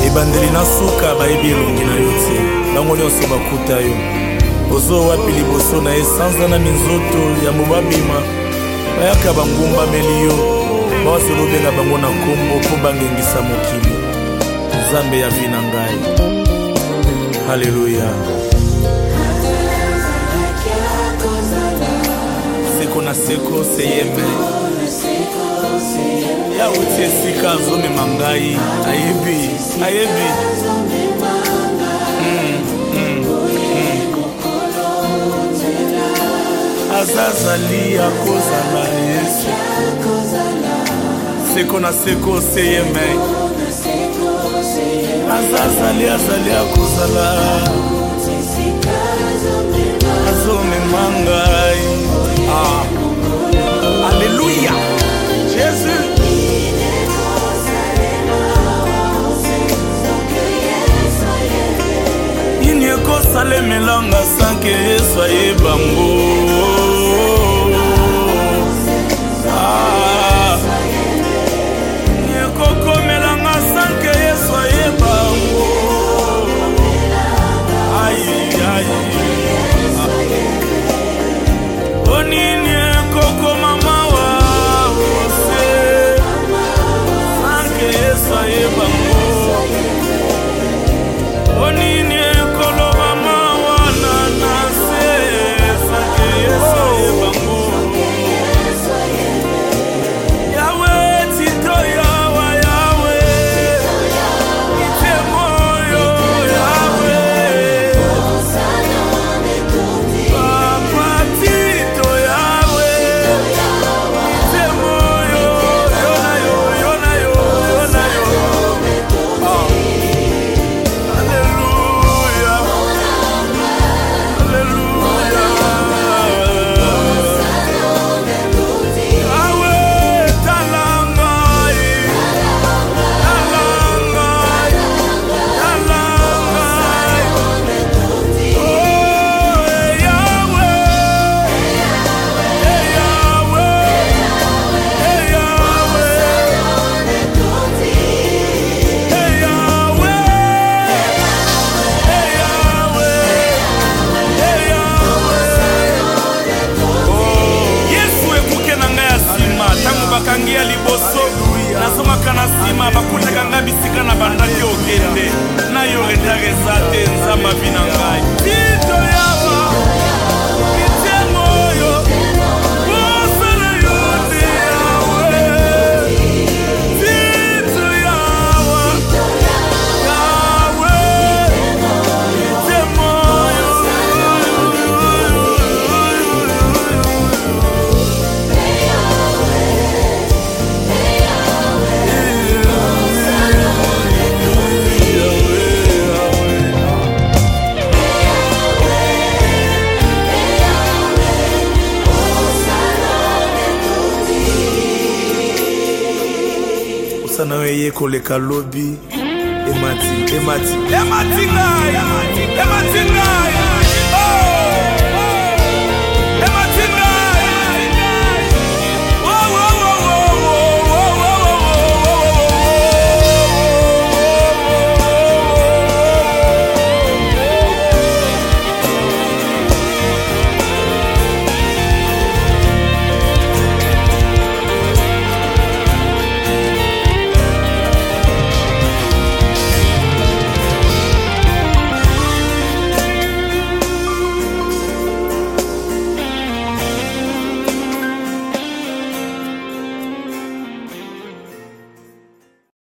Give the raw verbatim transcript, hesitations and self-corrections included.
ebandeli na suka bayebi elongi na yo te bango nyonso bakuta yo ozo wapi liboso na ye sanza na minzoto ya mobabima bayaka bangumbameli yo bawasolo benga bango na kombo mpo bangengisa mokili nzambe ya vi na ngai. Haleluya. Seko na seko seyeme ya uti esika azomema ngai ayebi ayebi mm, mm, mm. Azazali akozala Yesu seko na seko seyeme azazali azali akozala azomema ngai. Ah. Alléluia. Jésus. Il n'y a qu'au salé mélange sans que soyez bango. Ah. Il n'y a qu'au mélange sans que soyez bango. Aïe aïe. Onini koko mama wa ose sanke Yesu ayebango. Onini kolo mama wa nanase sanke Yesu ayebango. Yahweh tito yawa Yahweh ite moyo Yahweh Papa tito bakangia liboso nazomaka na nsima bakutaka nga bisika na bandaki okende na yo retareza te nzamba vi na ngai tito yawa kitemo yo osala yo te yawe tito yawa yawe kitemo yo na weye koleka lobi emati emati emati ngai emati ngai